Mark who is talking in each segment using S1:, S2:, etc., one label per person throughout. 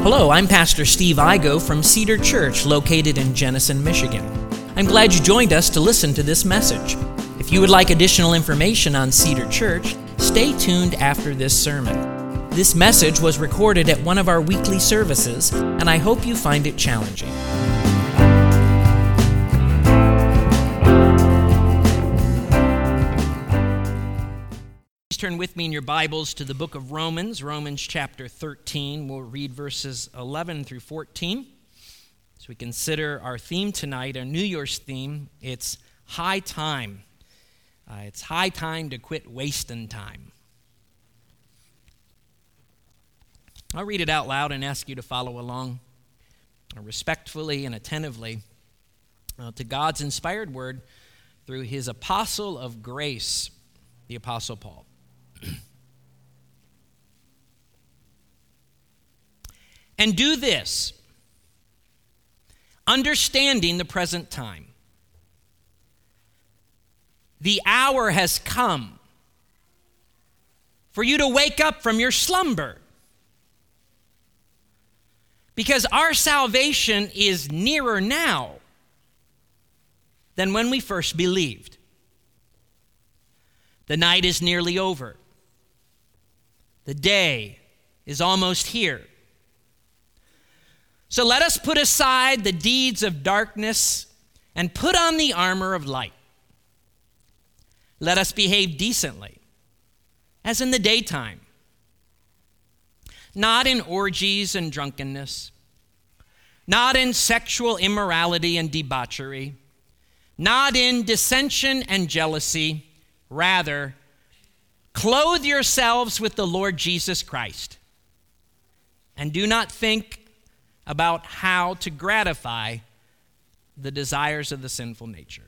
S1: Hello, I'm Pastor Steve Igo from Cedar Church, located in Jenison, Michigan. I'm glad you joined us to listen to this message. If you would like additional information on Cedar Church, stay tuned after this sermon. This message was recorded at one of our weekly services, and I hope you find it challenging. Turn with me in your Bibles to the book of Romans chapter 13. We'll read verses 11 through 14. As we consider our theme tonight, our New Year's theme, it's high time. It's high time to quit wasting time. I'll read it out loud and ask you to follow along respectfully and attentively to God's inspired word through his apostle of grace, the Apostle Paul. And do this, understanding the present time. The hour has come for you to wake up from your slumber, because our salvation is nearer now than when we first believed. The night is nearly over. The day is almost here. So let us put aside the deeds of darkness and put on the armor of light. Let us behave decently, as in the daytime, not in orgies and drunkenness, not in sexual immorality and debauchery, not in dissension and jealousy. Rather, clothe yourselves with the Lord Jesus Christ, and do not think about how to gratify the desires of the sinful nature.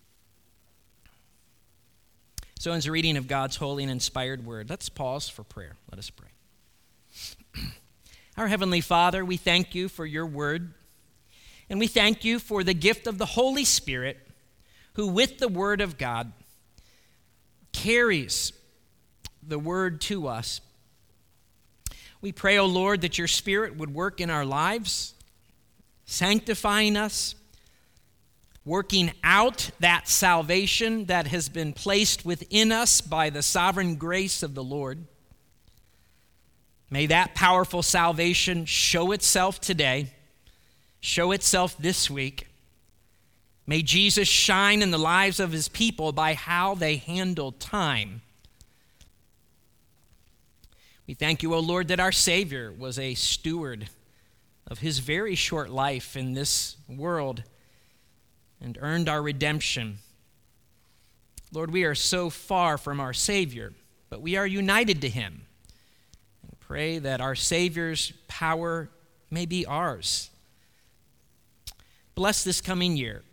S1: So in the reading of God's holy and inspired word, let's pause for prayer. Let us pray. Our Heavenly Father, we thank you for your word, and we thank you for the gift of the Holy Spirit, who with the word of God carries the word to us. We pray, O Lord, that your Spirit would work in our lives, sanctifying us, working out that salvation that has been placed within us by the sovereign grace of the Lord. May that powerful salvation show itself today, show itself this week. May Jesus shine in the lives of his people by how they handle time. We thank you, O Lord, that our Savior was a steward of his very short life in this world and earned our redemption. Lord, we are so far from our Savior, but we are united to him. And pray that our Savior's power may be ours. Bless this coming year.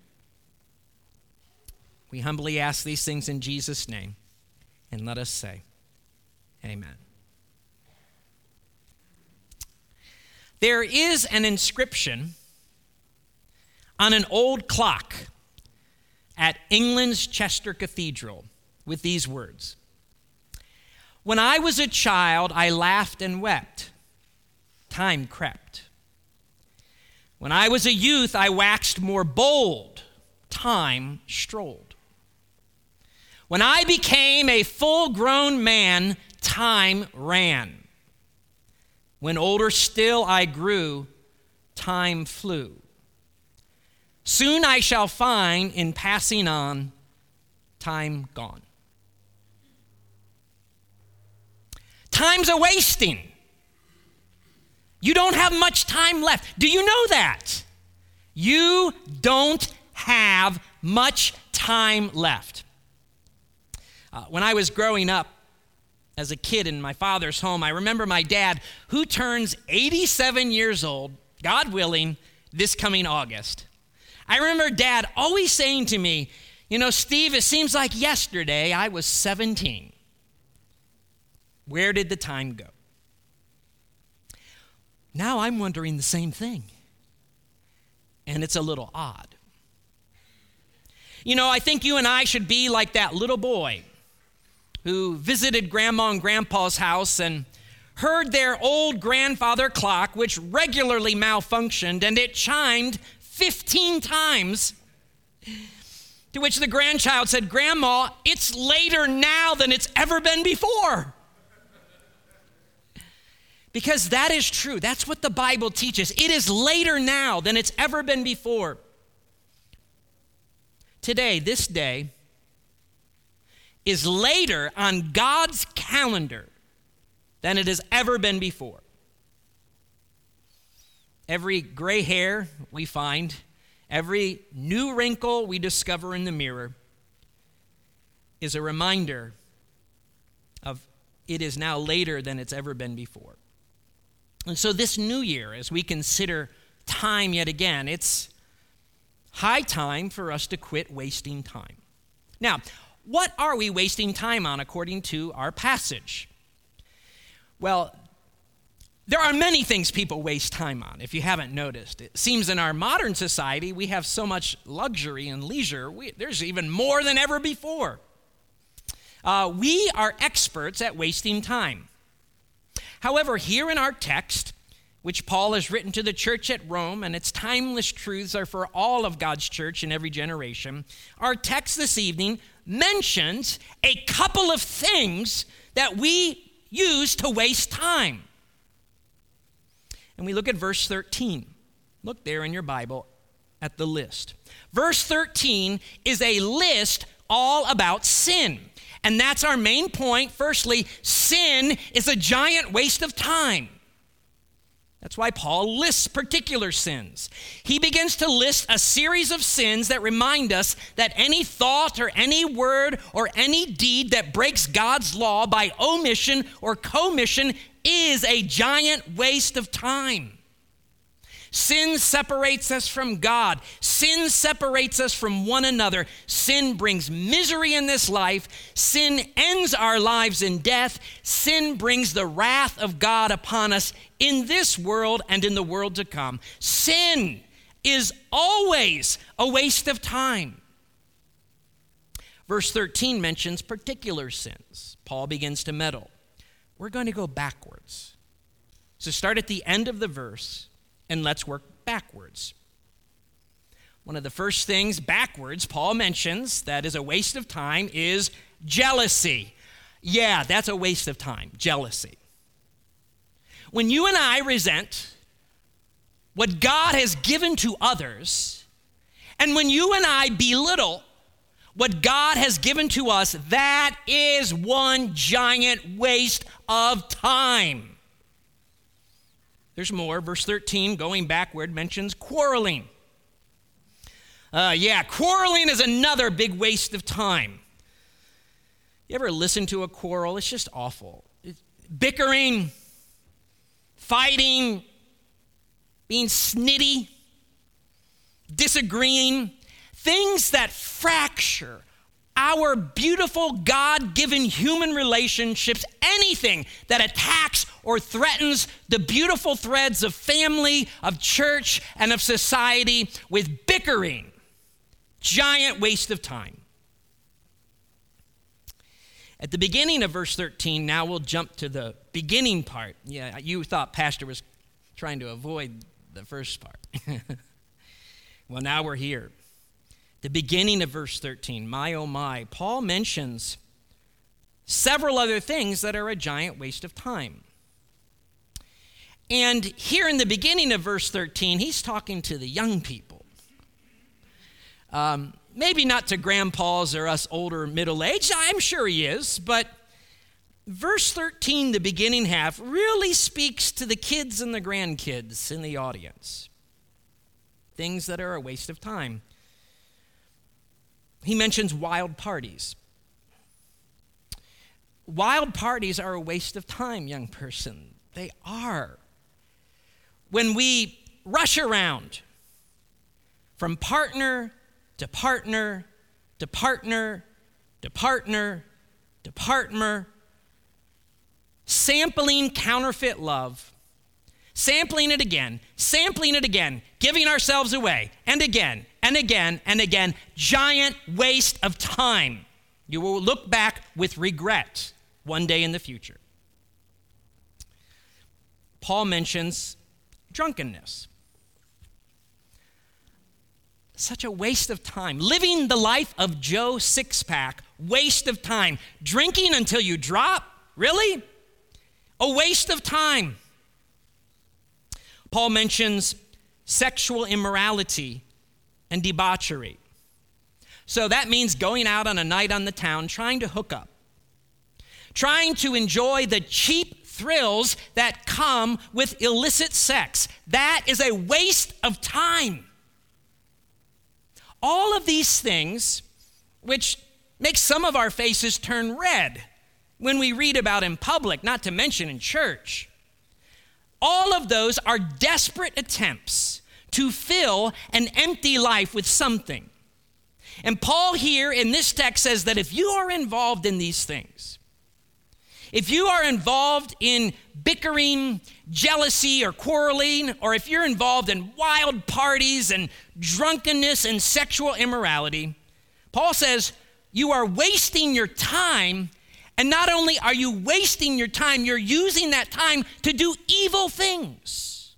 S1: We humbly ask these things in Jesus' name, and let us say, amen. There is an inscription on an old clock at England's Chester Cathedral with these words: "When I was a child, I laughed and wept. Time crept. When I was a youth, I waxed more bold. Time strolled. When I became a full-grown man, time ran. When older still I grew, time flew. Soon I shall find, in passing on, time gone." Time's a wasting. You don't have much time left. Do you know that? You don't have much time left. When I was growing up as a kid in my father's home, I remember my dad, who turns 87 years old, God willing, this coming August. I remember Dad always saying to me, "You know, Steve, it seems like yesterday I was 17. Where did the time go?" Now I'm wondering the same thing. And it's a little odd. You know, I think you and I should be like that little boy who visited Grandma and Grandpa's house and heard their old grandfather clock, which regularly malfunctioned, and it chimed 15 times. To which the grandchild said, "Grandma, it's later now than it's ever been before." Because that is true. That's what the Bible teaches. It is later now than it's ever been before. Today, this day, is later on God's calendar than it has ever been before. Every gray hair we find, every new wrinkle we discover in the mirror is a reminder of it is now later than it's ever been before. And so this new year, as we consider time yet again, it's high time for us to quit wasting time. Now, what are we wasting time on according to our passage? Well, there are many things people waste time on, if you haven't noticed. It seems in our modern society, we have so much luxury and leisure. There's even more than ever before. We are experts at wasting time. However, here in our text, which Paul has written to the church at Rome, and its timeless truths are for all of God's church in every generation, our text this evening mentions a couple of things that we use to waste time. And we look at verse 13. Look there in your Bible at the list. Verse 13 is a list all about sin. And that's our main point. Firstly, sin is a giant waste of time. That's why Paul lists particular sins. He begins to list a series of sins that remind us that any thought or any word or any deed that breaks God's law by omission or commission is a giant waste of time. Sin separates us from God. Sin separates us from one another. Sin brings misery in this life. Sin ends our lives in death. Sin brings the wrath of God upon us in this world and in the world to come. Sin is always a waste of time. Verse 13 mentions particular sins. Paul begins to meddle. We're going to go backwards. So start at the end of the verse and let's work backwards. One of the first things backwards Paul mentions that is a waste of time is jealousy. Yeah, that's a waste of time, jealousy. When you and I resent what God has given to others, and when you and I belittle what God has given to us, that is one giant waste of time. There's more. Verse 13, going backward, mentions quarreling. Quarreling is another big waste of time. You ever listen to a quarrel? It's just awful. Bickering, fighting, being snitty, disagreeing, things that fracture our beautiful God-given human relationships, anything that attacks or threatens the beautiful threads of family, of church, and of society with bickering. Giant waste of time. At the beginning of verse 13, now we'll jump to the beginning part. Yeah, you thought Pastor was trying to avoid the first part. Well, now we're here. The beginning of verse 13, my oh my, Paul mentions several other things that are a giant waste of time. And here in the beginning of verse 13, he's talking to the young people. Maybe not to grandpas or us older middle-aged, I'm sure he is, but verse 13, the beginning half, really speaks to the kids and the grandkids in the audience. Things that are a waste of time. He mentions wild parties. Wild parties are a waste of time, young person. They are. When we rush around from partner to partner to partner to partner to partner, sampling counterfeit love, sampling it again, giving ourselves away, and again, and again, and again, giant waste of time. You will look back with regret one day in the future. Paul mentions drunkenness. Such a waste of time. Living the life of Joe Sixpack, waste of time. Drinking until you drop, really? A waste of time. Paul mentions sexual immorality and debauchery. So that means going out on a night on the town, trying to hook up, trying to enjoy the cheap thrills that come with illicit sex. That is a waste of time. All of these things, which make some of our faces turn red when we read about in public, not to mention in church, all of those are desperate attempts to fill an empty life with something. And Paul here in this text says that if you are involved in these things, if you are involved in bickering, jealousy, or quarreling, or if you're involved in wild parties and drunkenness and sexual immorality, Paul says you are wasting your time. And not only are you wasting your time, you're using that time to do evil things.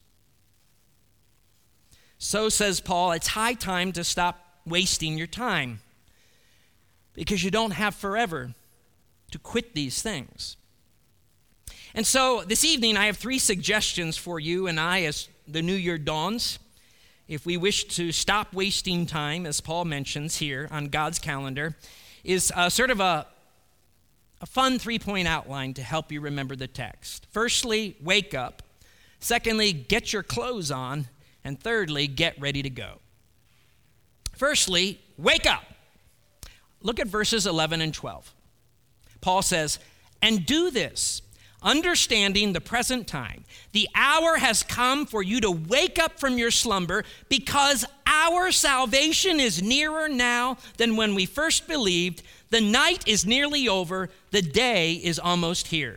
S1: So says Paul, it's high time to stop wasting your time because you don't have forever to quit these things. And so this evening, I have 3 suggestions for you and I as the new year dawns. If we wish to stop wasting time, as Paul mentions here on God's calendar, is sort of a fun 3-point outline to help you remember the text. Firstly, wake up. Secondly, get your clothes on. And thirdly, get ready to go. Firstly, wake up. Look at verses 11 and 12. Paul says, and do this, understanding the present time. The hour has come for you to wake up from your slumber because our salvation is nearer now than when we first believed. The night is nearly over. The day is almost here.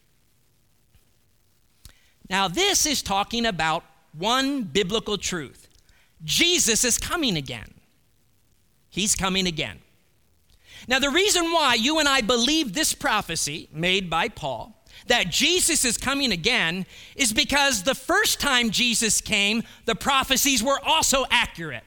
S1: Now, this is talking about one biblical truth. Jesus is coming again. He's coming again. Now, the reason why you and I believe this prophecy made by Paul, that Jesus is coming again, is because the first time Jesus came, the prophecies were also accurate.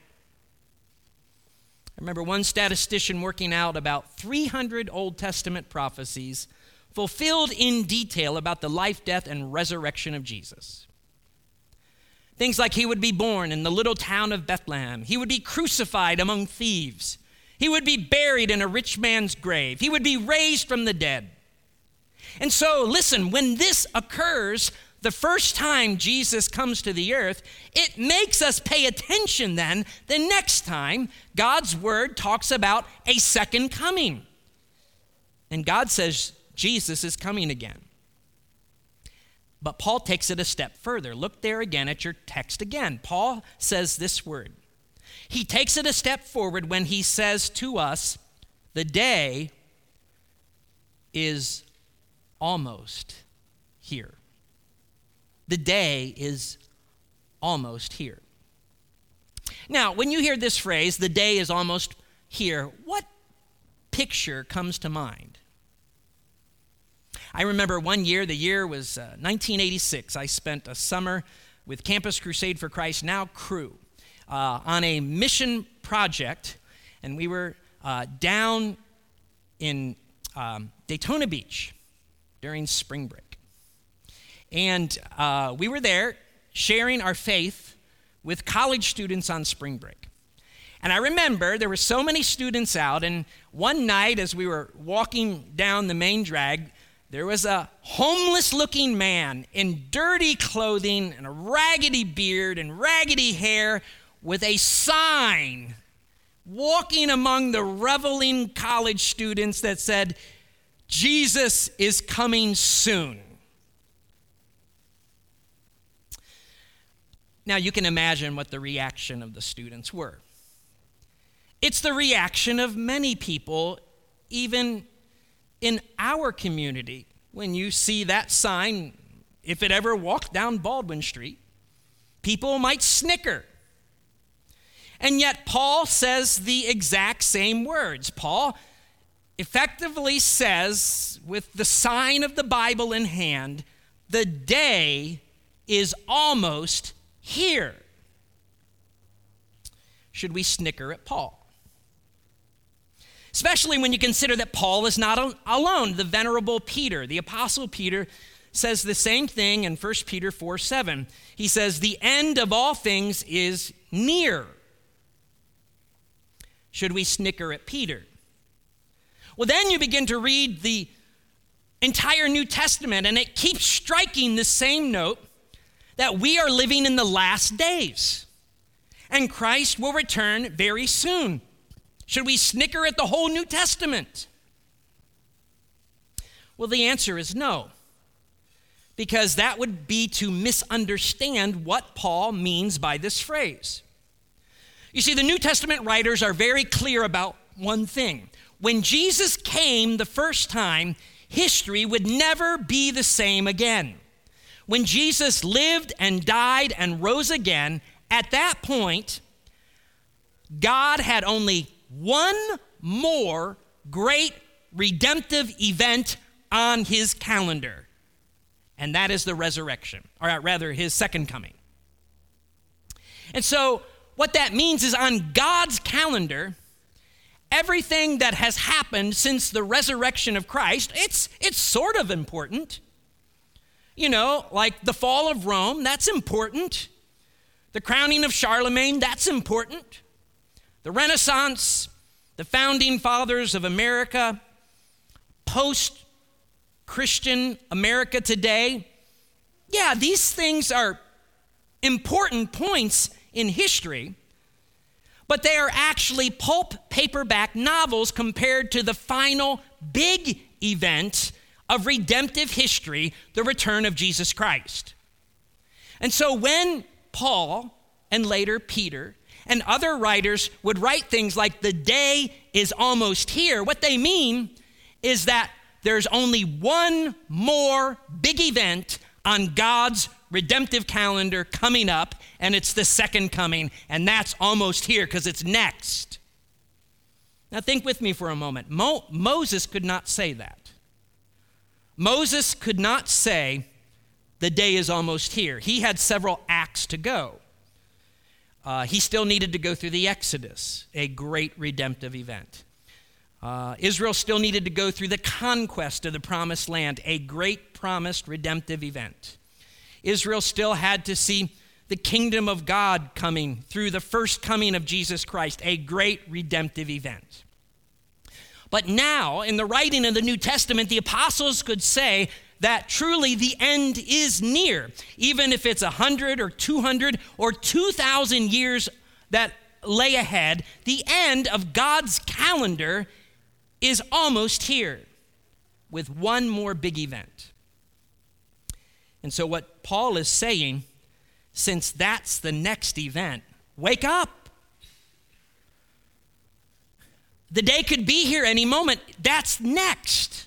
S1: I remember one statistician working out about 300 Old Testament prophecies fulfilled in detail about the life, death, and resurrection of Jesus. Things like he would be born in the little town of Bethlehem. He would be crucified among thieves. He would be buried in a rich man's grave. He would be raised from the dead. And so, listen, when this occurs, the first time Jesus comes to the earth, it makes us pay attention then the next time God's word talks about a second coming. And God says Jesus is coming again. But Paul takes it a step further. Look there again at your text again. Paul says this word. He takes it a step forward when he says to us, the day is almost here. The day is almost here. Now, when you hear this phrase, the day is almost here, what picture comes to mind? I remember one year, the year was 1986. I spent a summer with Campus Crusade for Christ, now Cru, on a mission project, and we were down in Daytona Beach during spring break. And we were there sharing our faith with college students on spring break. And I remember there were so many students out, and one night as we were walking down the main drag, there was a homeless-looking man in dirty clothing and a raggedy beard and raggedy hair with a sign walking among the reveling college students that said, Jesus is coming soon. Now, you can imagine what the reaction of the students were. It's the reaction of many people, even in our community, when you see that sign, if it ever walked down Baldwin Street, people might snicker. And yet Paul says the exact same words. Paul effectively says, with the sign of the Bible in hand, the day is almost here. Should we snicker at Paul? Especially when you consider that Paul is not alone. The venerable Peter, the apostle Peter, says the same thing in 1 Peter 4:7. He says, the end of all things is near. Should we snicker at Peter? Well, then you begin to read the entire New Testament, and it keeps striking the same note that we are living in the last days, and Christ will return very soon. Should we snicker at the whole New Testament? Well, the answer is no, because that would be to misunderstand what Paul means by this phrase. You see, the New Testament writers are very clear about one thing. When Jesus came the first time, history would never be the same again. When Jesus lived and died and rose again, at that point, God had only one more great redemptive event on his calendar, and that is the resurrection, or rather his second coming. And so what that means is on God's calendar, everything that has happened since the resurrection of Christ, it's sort of important. You know, like the fall of Rome, that's important. The crowning of Charlemagne, that's important. The Renaissance, the founding fathers of America, post-Christian America today. Yeah, these things are important points in history, but they are actually pulp paperback novels compared to the final big event of redemptive history, the return of Jesus Christ. And so when Paul and later Peter and other writers would write things like the day is almost here, what they mean is that there's only one more big event on God's redemptive calendar coming up, and it's the second coming, and that's almost here because it's next. Now think with me for a moment. Moses could not say that. Moses could not say the day is almost here. He had several acts to go. He still needed to go through the Exodus, a great redemptive event. Israel still needed to go through the conquest of the promised land, a great promised redemptive event. Israel still had to see the kingdom of God coming through the first coming of Jesus Christ, a great redemptive event. But now, in the writing of the New Testament, the apostles could say that truly the end is near, even if it's 100 or 200 or 2,000 years that lay ahead. The end of God's calendar is almost here with one more big event. And so what Paul is saying, since that's the next event, wake up. The day could be here any moment. That's next.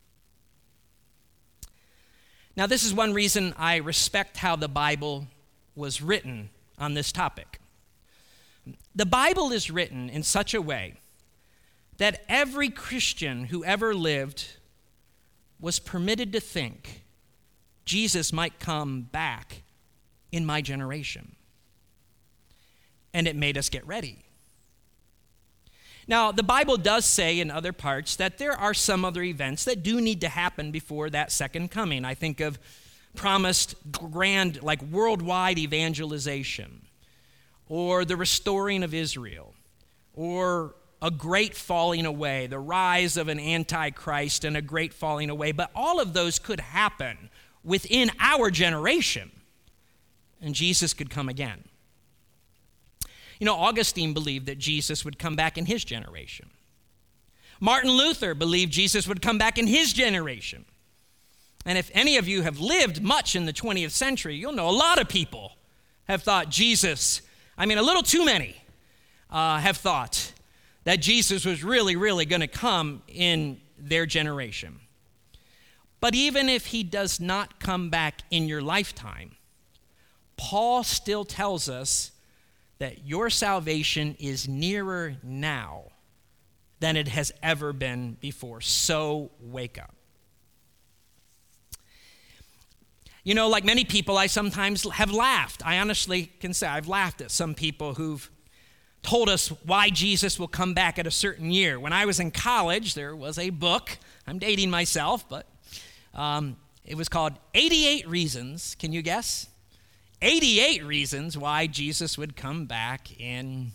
S1: Now, this is one reason I respect how the Bible was written on this topic. The Bible is written in such a way that every Christian who ever lived was permitted to think Jesus might come back in my generation. And it made us get ready. Now, the Bible does say in other parts that there are some other events that do need to happen before that second coming. I think of promised grand, like worldwide evangelization, or the restoring of Israel, or a great falling away, the rise of an antichrist and a great falling away. But all of those could happen within our generation, and Jesus could come again. You know, Augustine believed that Jesus would come back in his generation. Martin Luther believed Jesus would come back in his generation. And if any of you have lived much in the 20th century, you'll know a lot of people have thought Jesus, a little too many, have thought that Jesus was really, really going to come in their generation. But even if he does not come back in your lifetime, Paul still tells us that your salvation is nearer now than it has ever been before. So wake up. You know, like many people, I sometimes have laughed. I honestly can say I've laughed at some people who've told us why Jesus will come back at a certain year. When I was in college, there was a book. I'm dating myself, but it was called 88 Reasons. Can you guess? 88 reasons why Jesus would come back in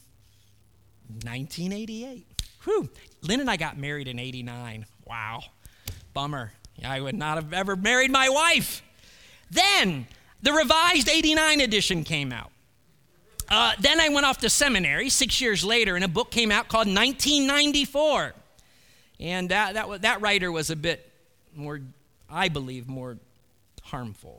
S1: 1988. Whew. Lynn and I got married in 89. Wow. Bummer. I would not have ever married my wife. Then the revised 89 edition came out. Then I went off to seminary 6 years later, and a book came out called 1994. And that writer was a bit more, I believe, more harmful.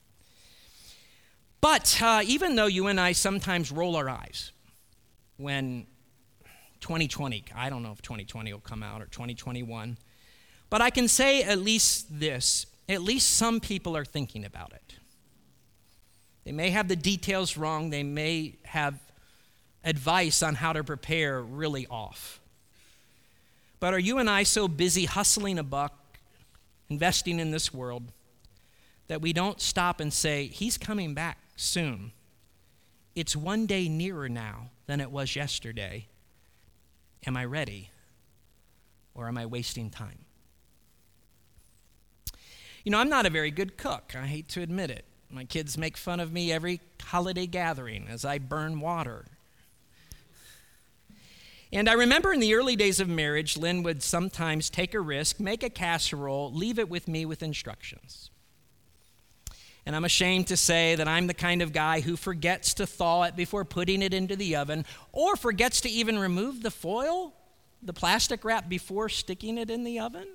S1: But even though you and I sometimes roll our eyes when 2020, I don't know if 2020 will come out or 2021, but I can say at least this, at least some people are thinking about it. They may have the details wrong. They may have advice on how to prepare really off. But are you and I so busy hustling a buck, investing in this world, that we don't stop and say, he's coming back soon. It's one day nearer now than it was yesterday. Am I ready? Or am I wasting time? You know, I'm not a very good cook. I hate to admit it. My kids make fun of me every holiday gathering as I burn water. And I remember in the early days of marriage, Lynn would sometimes take a risk, make a casserole, leave it with me with instructions. And I'm ashamed to say that I'm the kind of guy who forgets to thaw it before putting it into the oven, or forgets to even remove the foil, the plastic wrap, before sticking it in the oven.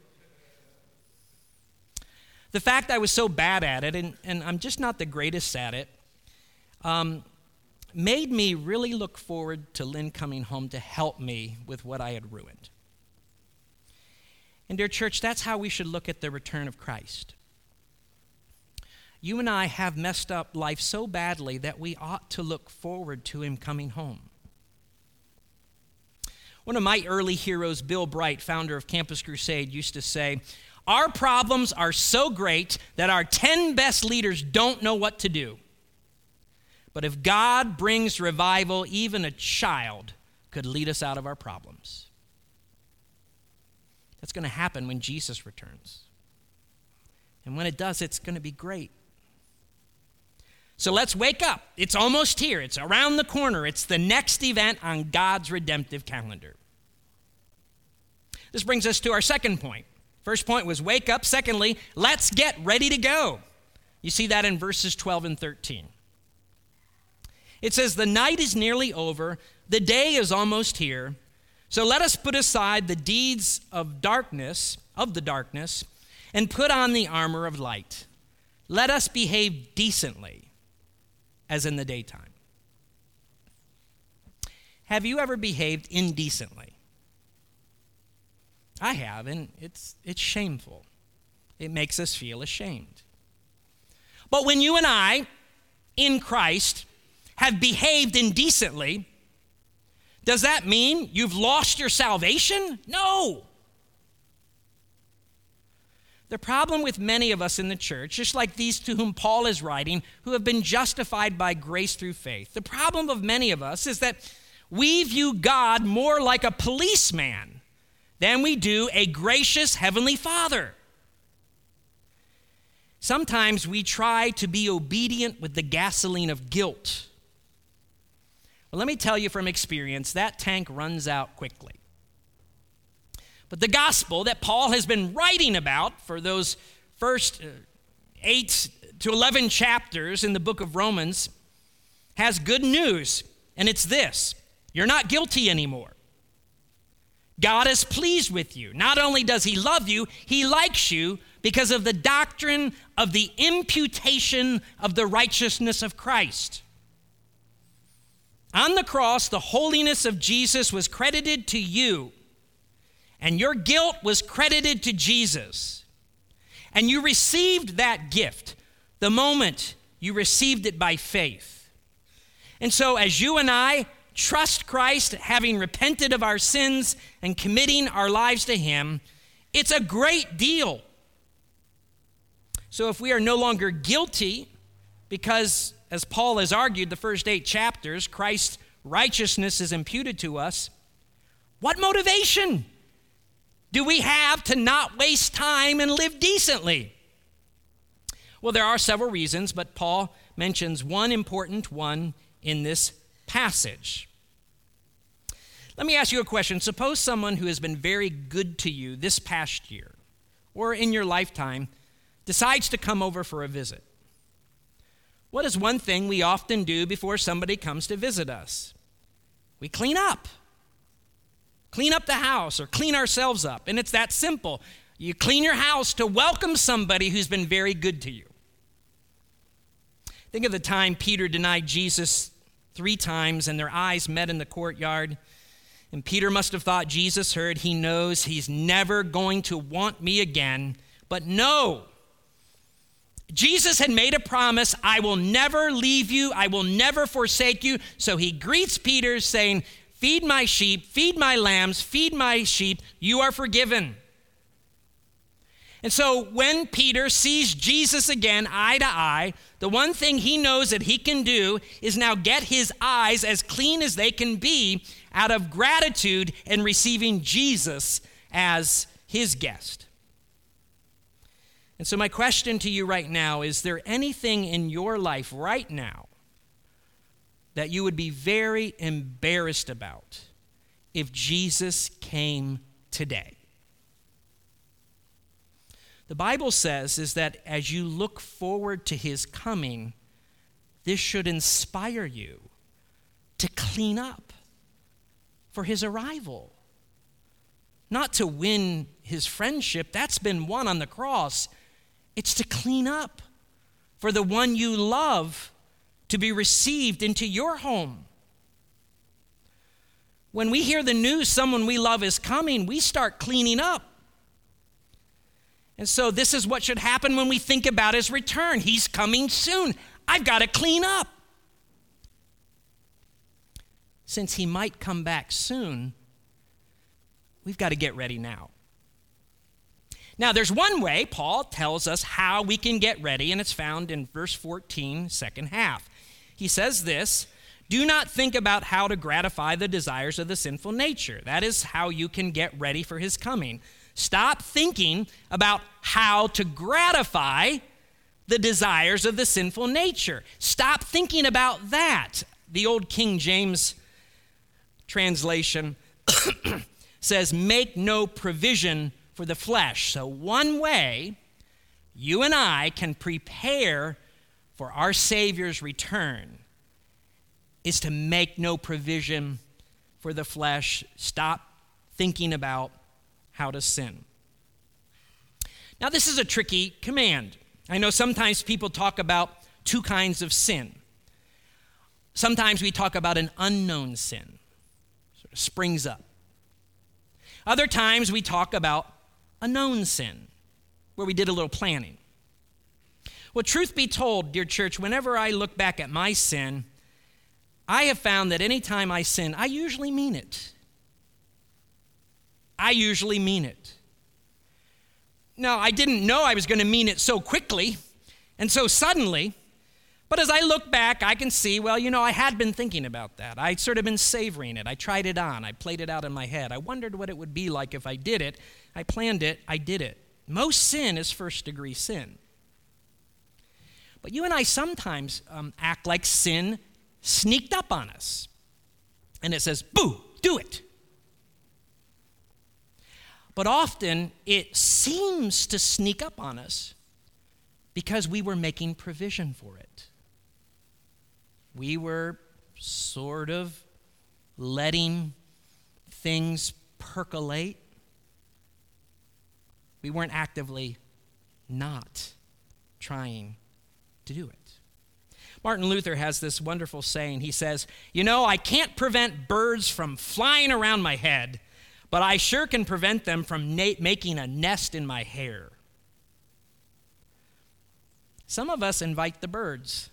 S1: The fact I was so bad at it, and I'm just not the greatest at it, made me really look forward to Lynn coming home to help me with what I had ruined. And dear church, that's how we should look at the return of Christ. You and I have messed up life so badly that we ought to look forward to him coming home. One of my early heroes, Bill Bright, founder of Campus Crusade, used to say, our problems are so great that our 10 best leaders don't know what to do. But if God brings revival, even a child could lead us out of our problems. That's going to happen when Jesus returns. And when it does, it's going to be great. So let's wake up. It's almost here. It's around the corner. It's the next event on God's redemptive calendar. This brings us to our second point. First point was wake up. Secondly, let's get ready to go. You see that in verses 12 and 13. It says, the night is nearly over. The day is almost here. So let us put aside the deeds of darkness, and put on the armor of light. Let us behave decently, as in the daytime. Have you ever behaved indecently? I have, and it's shameful. It makes us feel ashamed. But when you and I, in Christ, have behaved indecently, does that mean you've lost your salvation? No. The problem with many of us in the church, just like these to whom Paul is writing, who have been justified by grace through faith, the problem of many of us is that we view God more like a policeman than we do a gracious Heavenly Father. Sometimes we try to be obedient with the gasoline of guilt. Well, let me tell you from experience, that tank runs out quickly. But the gospel that Paul has been writing about for those first 8 to 11 chapters in the book of Romans has good news, and it's this: you're not guilty anymore. God is pleased with you. Not only does he love you, he likes you because of the doctrine of the imputation of the righteousness of Christ. On the cross, the holiness of Jesus was credited to you, and your guilt was credited to Jesus. And you received that gift the moment you received it by faith. And so as you and I trust Christ, having repented of our sins and committing our lives to him, it's a great deal. So if we are no longer guilty because, as Paul has argued the first 8 chapters, Christ's righteousness is imputed to us, what motivation do we have to not waste time and live decently? Well, there are several reasons, but Paul mentions one important one in this passage. Let me ask you a question. Suppose someone who has been very good to you this past year or in your lifetime decides to come over for a visit. What is one thing we often do before somebody comes to visit us? We clean up. Clean up the house or clean ourselves up. And it's that simple. You clean your house to welcome somebody who's been very good to you. Think of the time Peter denied Jesus 3 times and their eyes met in the courtyard. And Peter must have thought Jesus heard. He knows he's never going to want me again. But no. Jesus had made a promise, I will never leave you, I will never forsake you. So he greets Peter saying, feed my sheep, feed my lambs, feed my sheep, you are forgiven. And so when Peter sees Jesus again, eye to eye, the one thing he knows that he can do is now get his eyes as clean as they can be out of gratitude and receiving Jesus as his guest. And so my question to you right now, is there anything in your life right now that you would be very embarrassed about if Jesus came today? The Bible says is that as you look forward to his coming, this should inspire you to clean up for his arrival. Not to win his friendship, that's been won on the cross. It's to clean up for the one you love to be received into your home. When we hear the news someone we love is coming, we start cleaning up. And so this is what should happen when we think about his return. He's coming soon. I've got to clean up. Since he might come back soon, we've got to get ready now. Now, there's one way Paul tells us how we can get ready, and it's found in verse 14, second half. He says this, do not think about how to gratify the desires of the sinful nature. That is how you can get ready for his coming. Stop thinking about how to gratify the desires of the sinful nature. Stop thinking about that. The old King James translation says, make no provision for the flesh. So one way you and I can prepare for our Savior's return is to make no provision for the flesh. Stop thinking about how to sin. Now, this is a tricky command. I know sometimes people talk about 2 kinds of sin. Sometimes we talk about an unknown sin, sort of springs up. Other times we talk about a known sin, where we did a little planning. Well, truth be told, dear church, whenever I look back at my sin, I have found that anytime I sin, I usually mean it. I usually mean it. Now, I didn't know I was going to mean it so quickly and so suddenly, but as I look back, I can see, well, I had been thinking about that. I'd sort of been savoring it. I tried it on. I played it out in my head. I wondered what it would be like if I did it. I planned it. I did it. Most sin is first-degree sin. But you and I sometimes act like sin sneaked up on us. And it says, boo, do it. But often it seems to sneak up on us because we were making provision for it. We were sort of letting things percolate. We weren't actively not trying to do it. Martin Luther has this wonderful saying. He says, I can't prevent birds from flying around my head, but I sure can prevent them from making a nest in my hair. Some of us invite the birds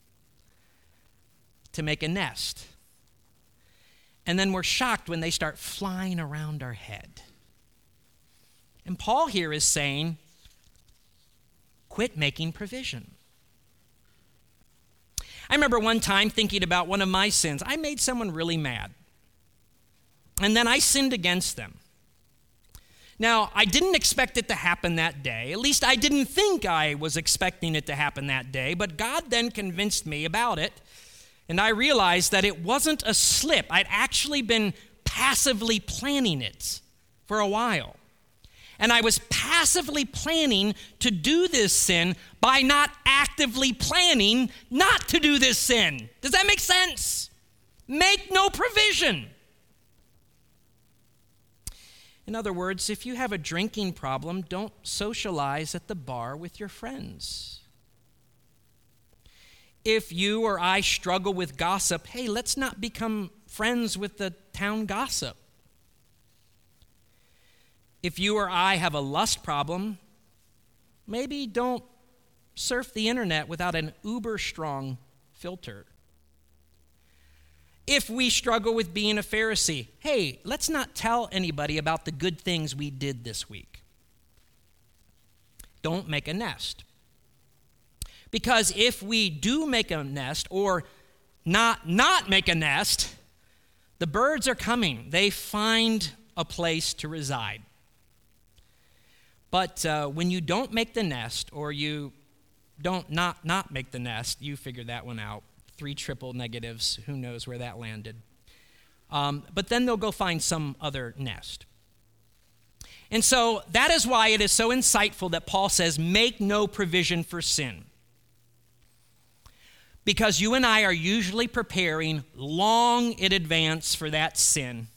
S1: to make a nest, and then we're shocked when they start flying around our head. And Paul here is saying, quit making provision. I remember one time thinking about one of my sins. I made someone really mad, and then I sinned against them. Now, I didn't expect it to happen that day. At least I didn't think I was expecting it to happen that day, but God then convinced me about it, and I realized that it wasn't a slip. I'd actually been passively planning it for a while. And I was passively planning to do this sin by not actively planning not to do this sin. Does that make sense? Make no provision. In other words, if you have a drinking problem, don't socialize at the bar with your friends. If you or I struggle with gossip, hey, let's not become friends with the town gossip. If you or I have a lust problem, maybe don't surf the internet without an uber strong filter. If we struggle with being a Pharisee, hey, let's not tell anybody about the good things we did this week. Don't make a nest. Because if we do make a nest or not make a nest, the birds are coming. They find a place to reside. But when you don't make the nest, or you don't not make the nest, you figure that one out. 3 triple negatives, who knows where that landed. But then they'll go find some other nest. And so that is why it is so insightful that Paul says, make no provision for sin. Because you and I are usually preparing long in advance for that sin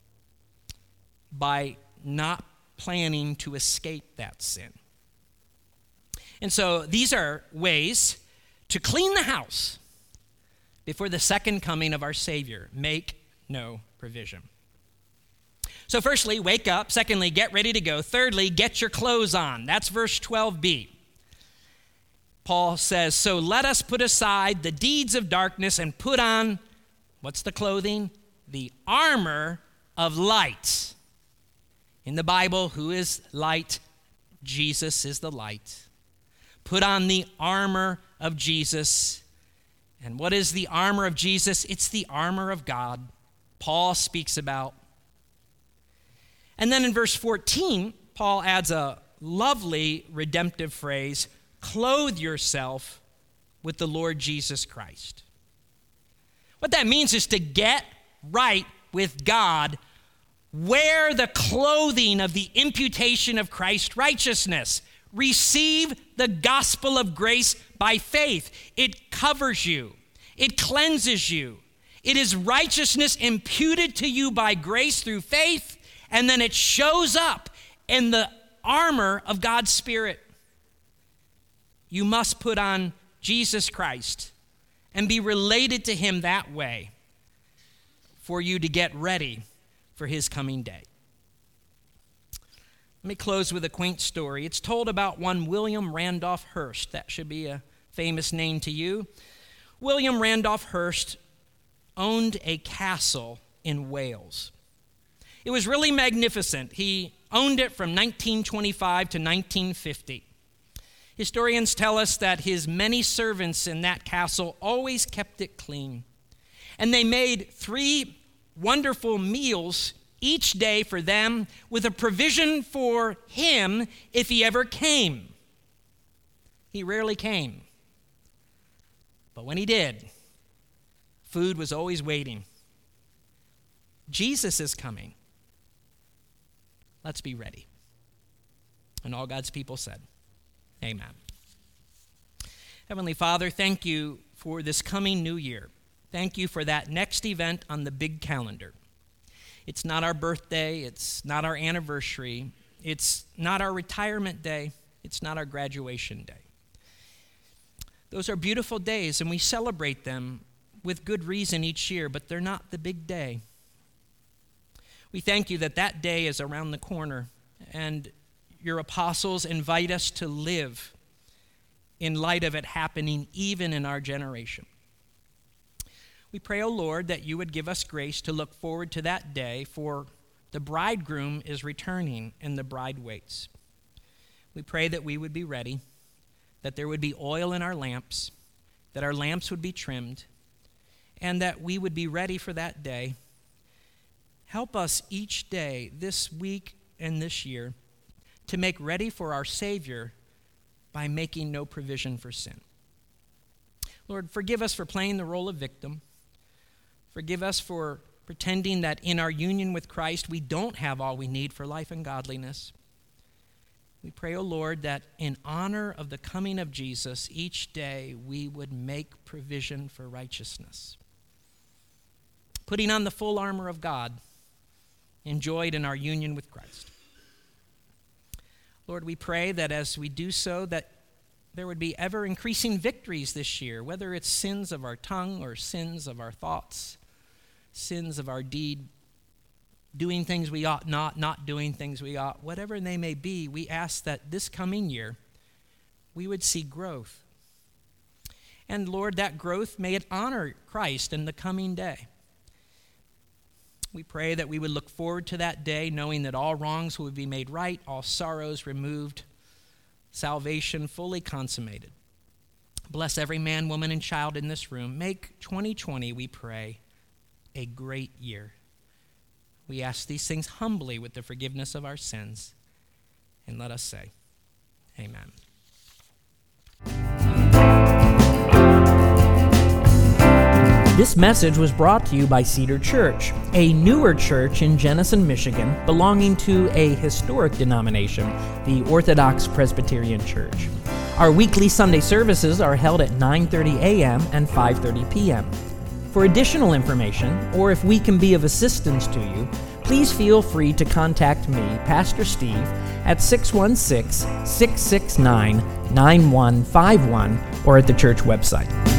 S1: by not planning to escape that sin. And so these are ways to clean the house before the second coming of our Savior. Make no provision. So firstly, wake up. Secondly, get ready to go. Thirdly, get your clothes on. That's verse 12b. Paul says, so let us put aside the deeds of darkness and put on, what's the clothing? The armor of light. In the Bible, who is light? Jesus is the light. Put on the armor of Jesus. And what is the armor of Jesus? It's the armor of God Paul speaks about. And then in verse 14, Paul adds a lovely redemptive phrase, clothe yourself with the Lord Jesus Christ. What that means is to get right with God. Wear the clothing of the imputation of Christ's righteousness. Receive the gospel of grace by faith. It covers you. It cleanses you. It is righteousness imputed to you by grace through faith, and then it shows up in the armor of God's Spirit. You must put on Jesus Christ and be related to him that way for you to get ready for his coming day. Let me close with a quaint story. It's told about one William Randolph Hearst. That should be a famous name to you. William Randolph Hearst owned a castle in Wales. It was really magnificent. He owned it from 1925 to 1950. Historians tell us that his many servants in that castle always kept it clean. And they made 3 wonderful meals each day for them, with a provision for him if he ever came. He rarely came. But when he did, food was always waiting. Jesus is coming. Let's be ready. And all God's people said, amen. Heavenly Father, thank you for this coming new year. Thank you for that next event on the big calendar. It's not our birthday. It's not our anniversary. It's not our retirement day. It's not our graduation day. Those are beautiful days, and we celebrate them with good reason each year, but they're not the big day. We thank you that that day is around the corner, and your apostles invite us to live in light of it happening even in our generation. We pray, O Lord, that you would give us grace to look forward to that day, for the bridegroom is returning and the bride waits. We pray that we would be ready, that there would be oil in our lamps, that our lamps would be trimmed, and that we would be ready for that day. Help us each day, this week and this year, to make ready for our Savior by making no provision for sin. Lord, forgive us for playing the role of victim. Forgive us for pretending that in our union with Christ we don't have all we need for life and godliness. We pray, O Lord, that in honor of the coming of Jesus, each day we would make provision for righteousness. Putting on the full armor of God, enjoyed in our union with Christ. Lord, we pray that as we do so, that there would be ever-increasing victories this year, whether it's sins of our tongue or sins of our thoughts, sins of our deed, doing things we ought not doing things we ought, whatever they may be. We ask that this coming year we would see growth. And Lord, that growth, may it honor Christ in the coming day. We pray that we would look forward to that day, knowing that all wrongs will be made right, all sorrows removed, salvation fully consummated. Bless every man, woman, and child in this room. Make 2020, we pray, a great year. We ask these things humbly with the forgiveness of our sins. And let us say, amen.
S2: This message was brought to you by Cedar Church, a newer church in Jenison, Michigan, belonging to a historic denomination, the Orthodox Presbyterian Church. Our weekly Sunday services are held at 9:30 a.m. and 5:30 p.m. For additional information, or if we can be of assistance to you, please feel free to contact me, Pastor Steve, at 616-669-9151 or at the church website.